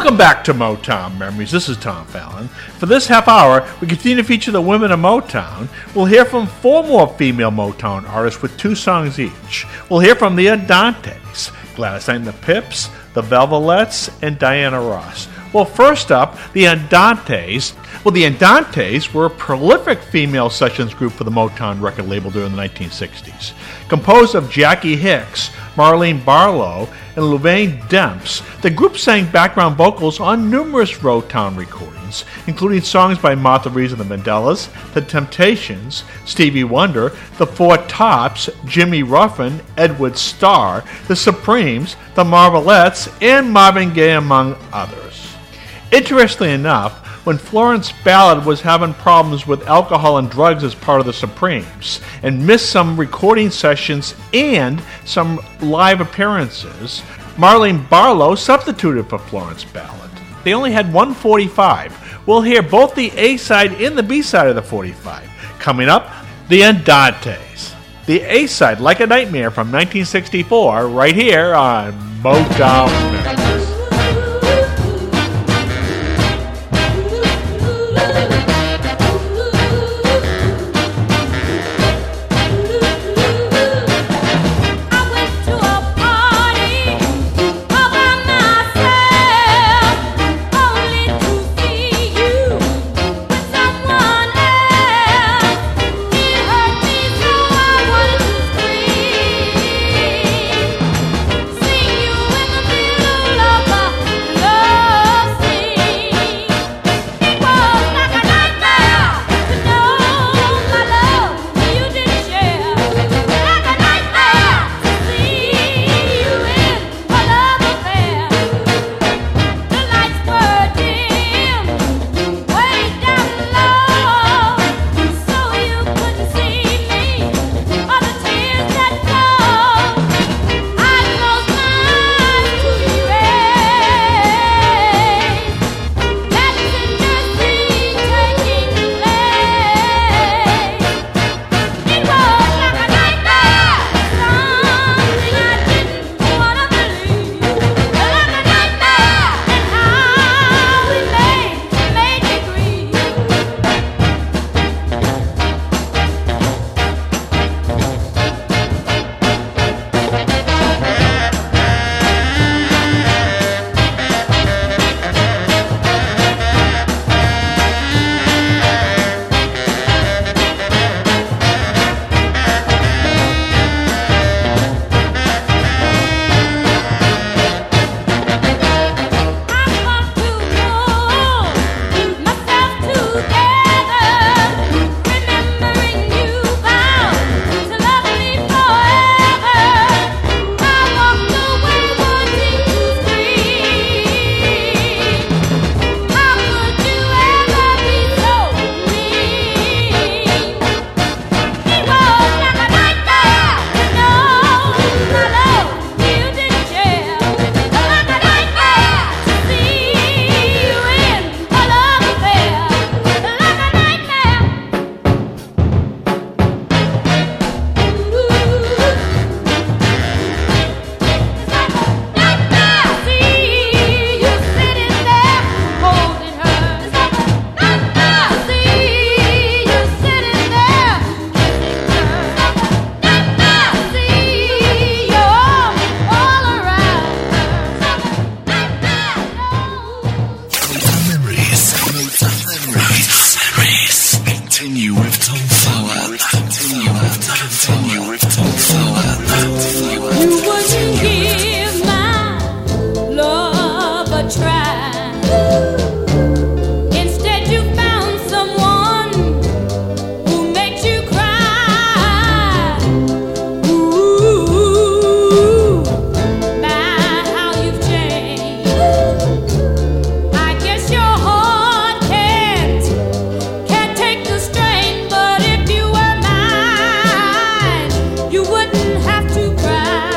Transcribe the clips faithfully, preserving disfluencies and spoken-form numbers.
Welcome back to Motown Memories. This is Tom Fallon. For this half hour, we continue to feature the women of Motown. We'll hear from four more female Motown artists with two songs each. We'll hear from the Andantes, Gladys Knight and the Pips, the Velvelettes, and Diana Ross. Well, first up, the Andantes. Well, the Andantes were a prolific female sessions group for the Motown record label during the nineteen sixties. Composed of Jackie Hicks, Marlene Barlow, and Louvain Demps, the group sang background vocals on numerous Motown recordings, including songs by Martha Reeves and the Vandellas, The Temptations, Stevie Wonder, The Four Tops, Jimmy Ruffin, Edward Starr, The Supremes, The Marvelettes, and Marvin Gaye, among others. Interestingly enough, when Florence Ballard was having problems with alcohol and drugs as part of the Supremes and missed some recording sessions and some live appearances, Marlene Barlow substituted for Florence Ballard. They only had one forty-five. We'll hear both the A-side and the B-side of the forty-five. Coming up, the Andantes. The A-side, Like a Nightmare from nineteen sixty-four, right here on Motown Memories.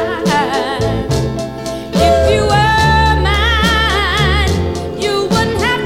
If you were mine, you wouldn't have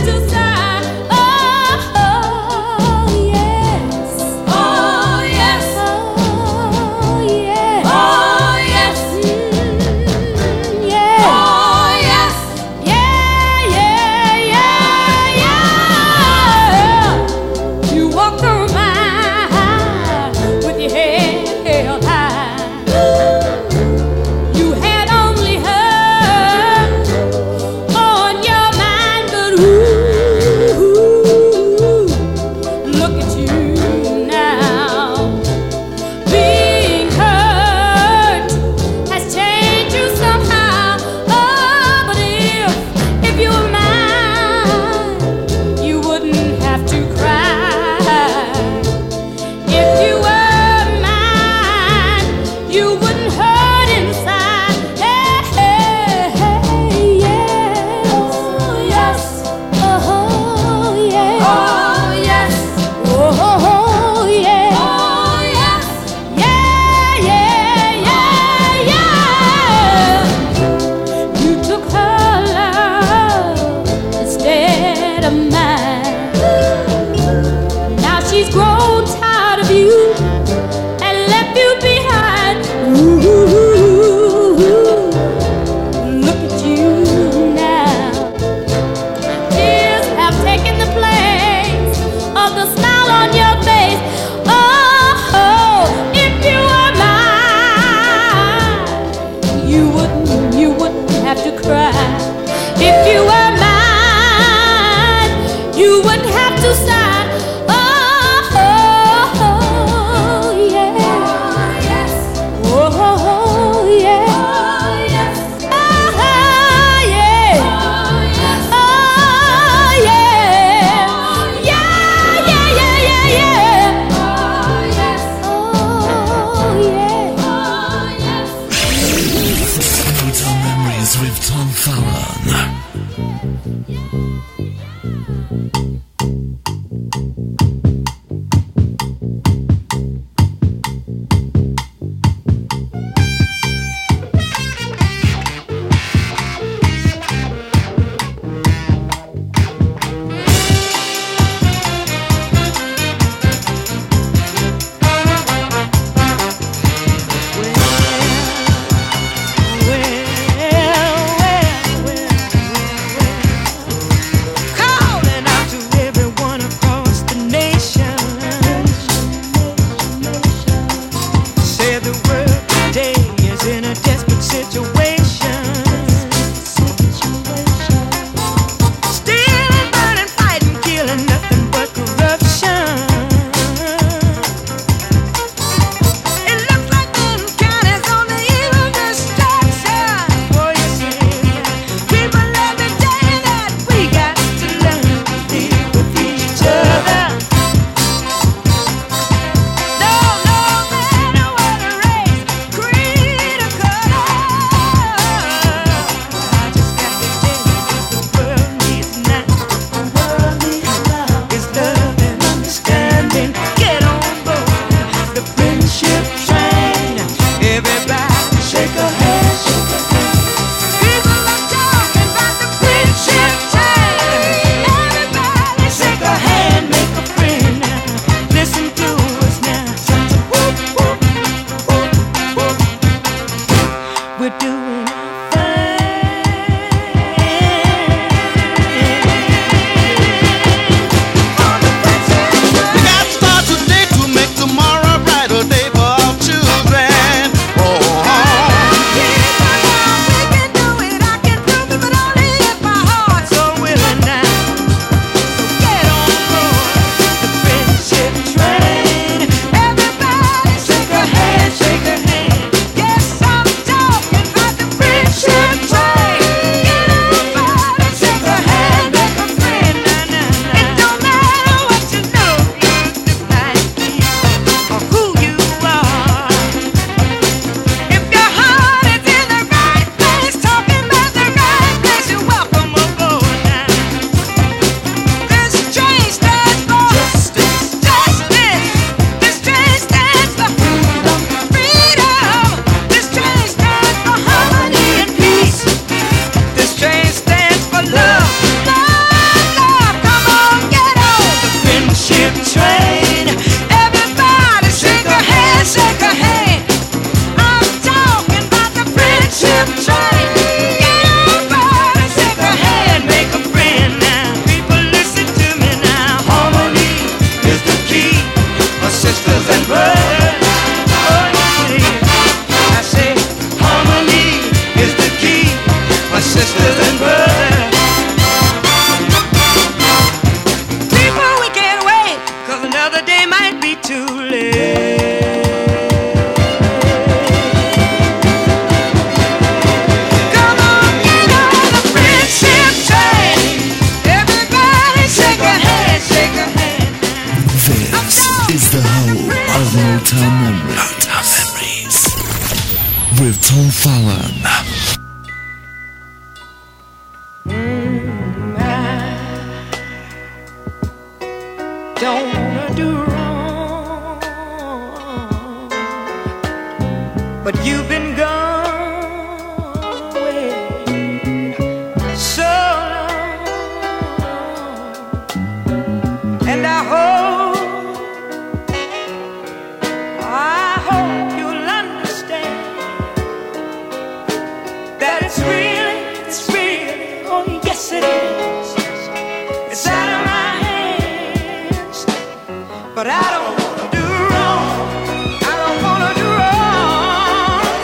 But I don't wanna do wrong. I don't wanna do wrong.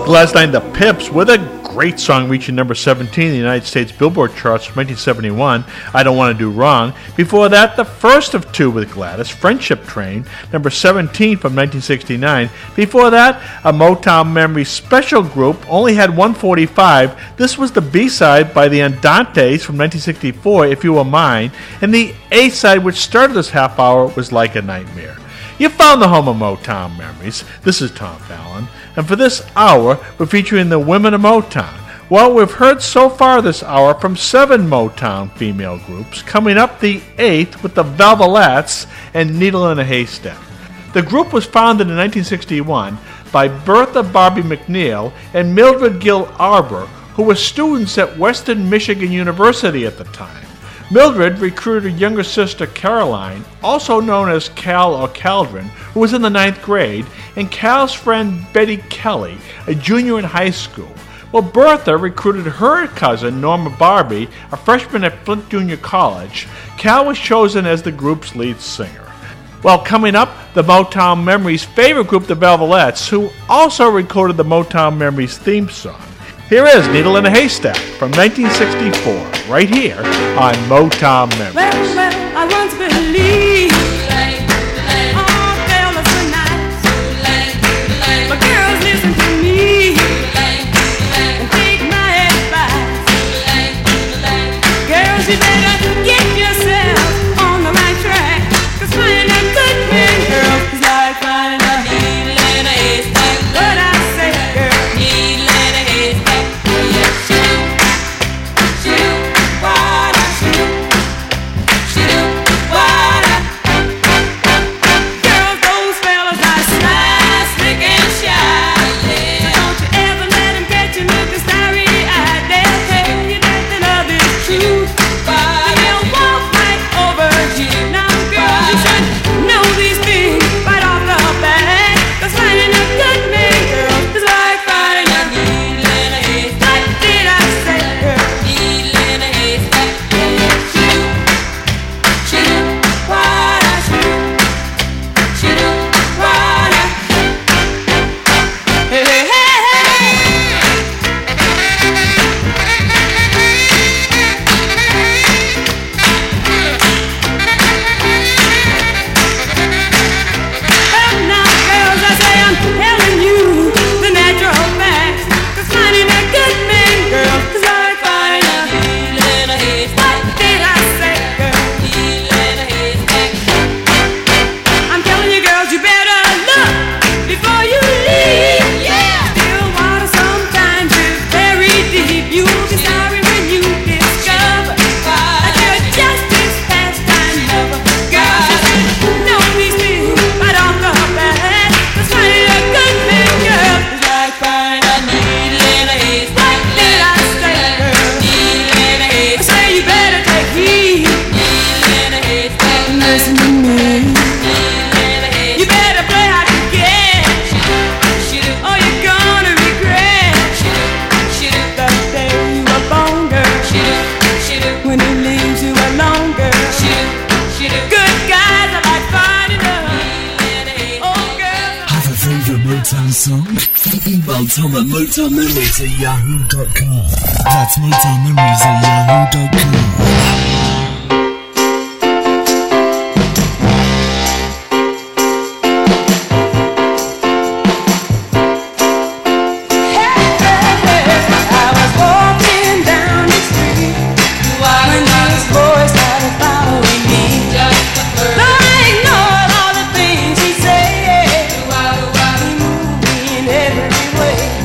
Last night, the Pips with a great song reaching number seventeen in the United States Billboard charts from nineteen seventy-one, I Don't Want to Do Wrong. Before that, the first of two with Gladys, Friendship Train, number seventeen from nineteen sixty-nine. Before that, a Motown Memory special group only had one forty-five. This was the B-side by the Andantes from nineteen sixty-four, If You Were Mine, and the A-side, which started this half hour, was Like a Nightmare. You found the home of Motown Memories. This is Tom Fallon. And for this hour, we're featuring the women of Motown. Well, we've heard so far this hour from seven Motown female groups, coming up the eighth with the Velvelettes and Needle in a Haystack. The group was founded in nineteen sixty-one by Bertha Barbie McNeil and Mildred Gill Arbor, who were students at Western Michigan University at the time. Mildred recruited her younger sister Caroline, also known as Cal or Caldron, who was in the ninth grade, and Cal's friend Betty Kelly, a junior in high school. Well, Bertha recruited her cousin Norma Barbie, a freshman at Flint Junior College. Cal was chosen as the group's lead singer. Well, coming up, the Motown Memories' favorite group, the Velvelettes, who also recorded the Motown Memories theme song. Here is Needle in a Haystack from nineteen sixty-four, right here on Motown Memories. Well, well, I once believed all fellas were nice, but girls, listen to me and take my advice. Girls, you better get yourself on the right track, 'cause finding a good man, girl, is like finding a needle in a haystack. What I say, girl, needle in a haystack. Email Tom at motown memories at yahoo dot com. That's motown memories at yahoo dot com.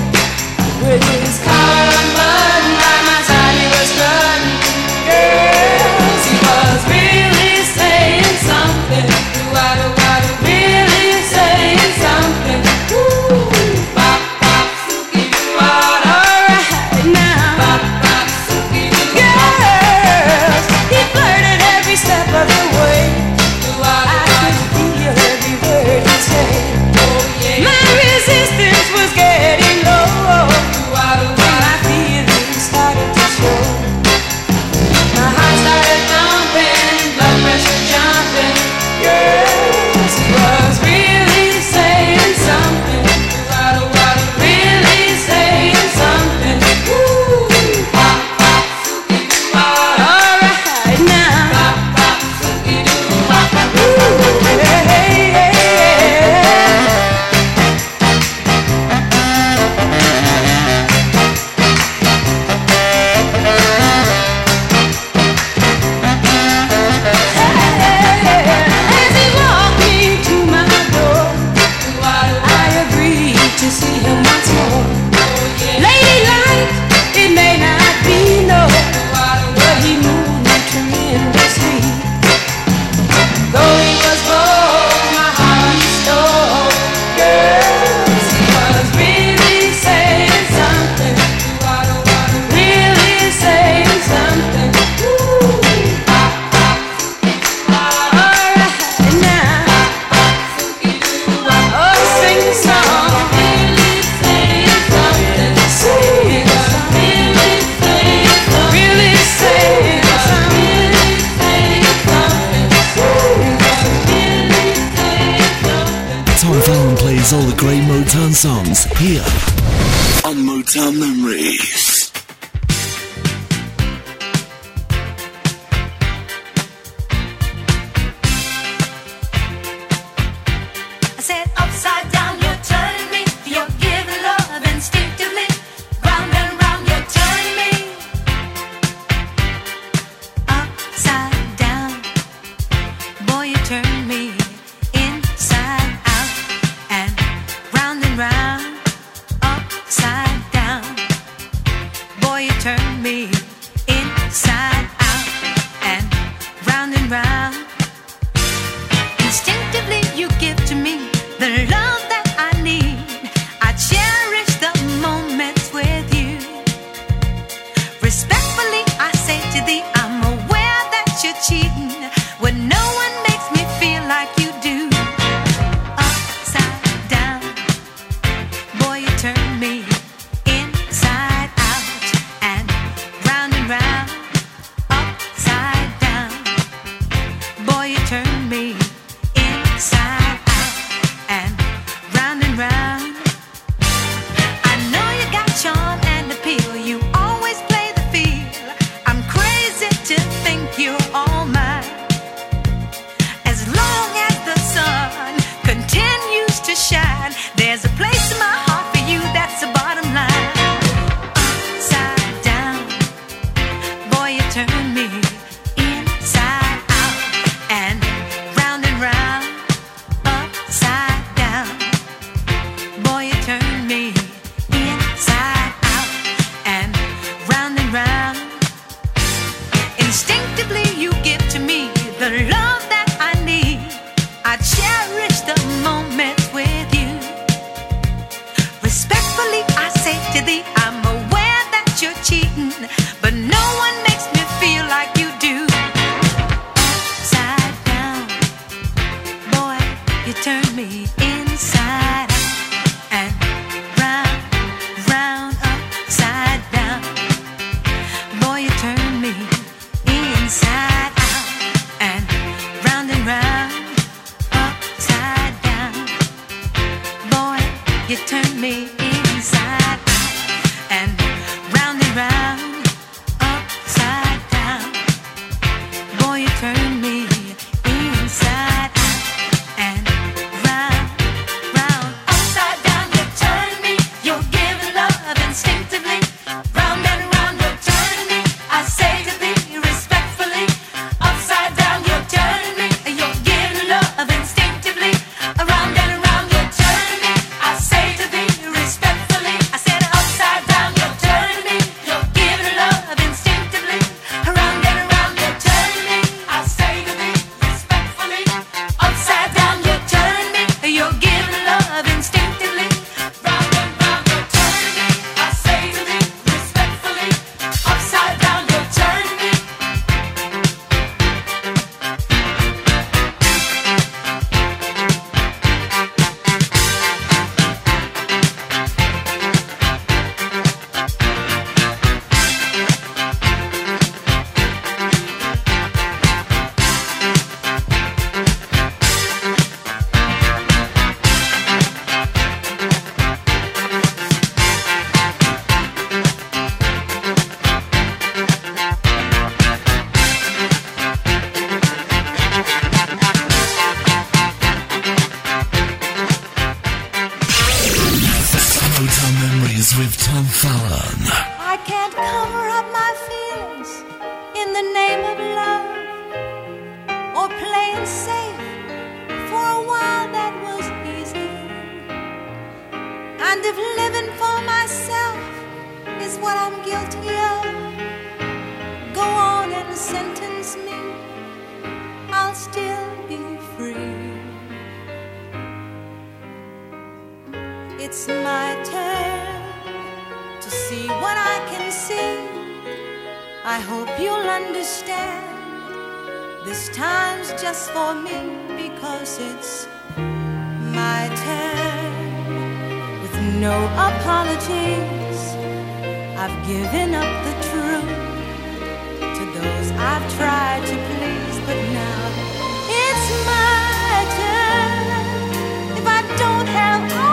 With his common by my side, he was running, girl. covers all the great Motown songs here on Motown Memories. with Tom Fallon. I can't cover up my feelings in the name of love, or playing safe. For a while that was easy, and if living for myself is what I'm guilty of, go on and sentence me, I'll still be free. It's my turn to see what I can see. I hope you'll understand. This time's just for me, because it's my turn. With no apologies, I've given up the truth to those I've tried to please. But now it's my turn. If I don't have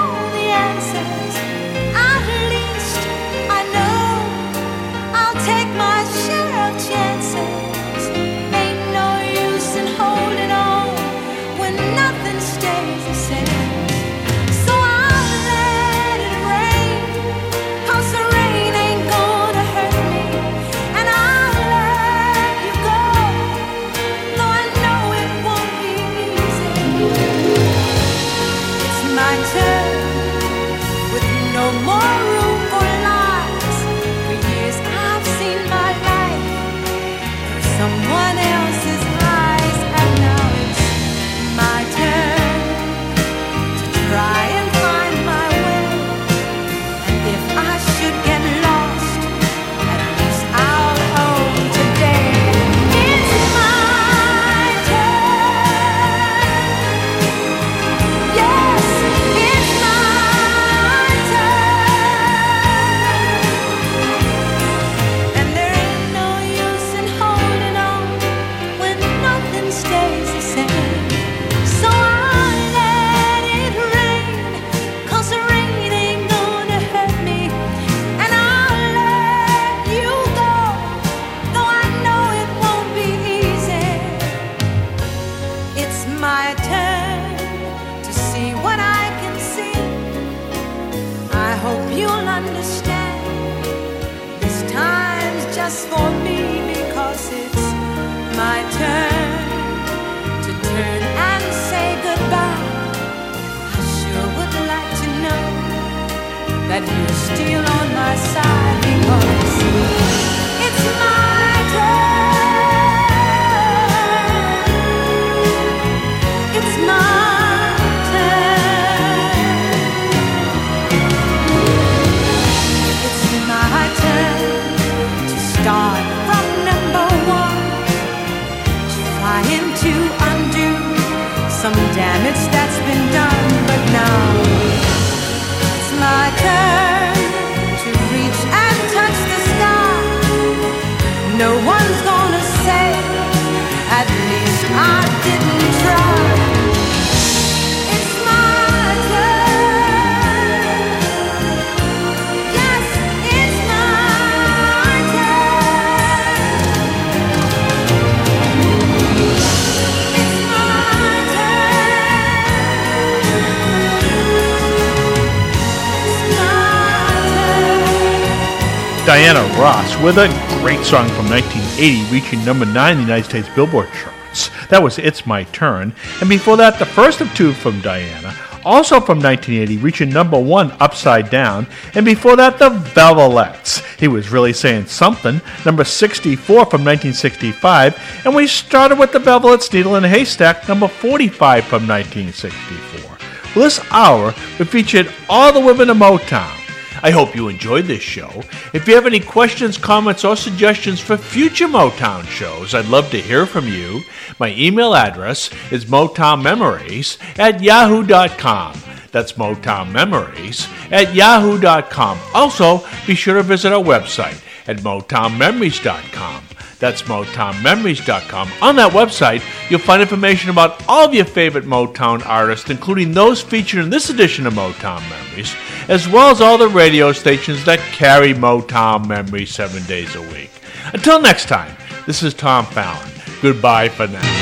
just for me, because it's my turn to turn and say goodbye. I sure would like to know that you're still on my side, because it's my turn. It's my start from number one, trying to undo some damage that's been done. But now it's my turn to reach and touch the sky. No one's gonna say, at least I didn't try. It's my turn. Yes, it's my Diana Ross with a great song from nineteen eighty, reaching number nine in the United States Billboard charts. That was It's My Turn. And before that, the first of two from Diana, also from nineteen eighty, reaching number one, Upside Down. And before that, the Velvelettes. He Was Really Saying Something, number sixty-four from nineteen sixty-five. And we started with the Velvelettes, Needle in a Haystack, number forty-five from nineteen sixty-four. Well, this hour, we featured all the women of Motown. I hope you enjoyed this show. If you have any questions, comments, or suggestions for future Motown shows, I'd love to hear from you. My email address is motownmemories at yahoo dot com. That's Motown Memories at yahoo dot com. Also, be sure to visit our website at motown memories dot com. That's motown memories dot com. On that website, you'll find information about all of your favorite Motown artists, including those featured in this edition of Motown Memories, as well as all the radio stations that carry Motown Memories seven days a week. Until next time, this is Tom Fallon. Goodbye for now.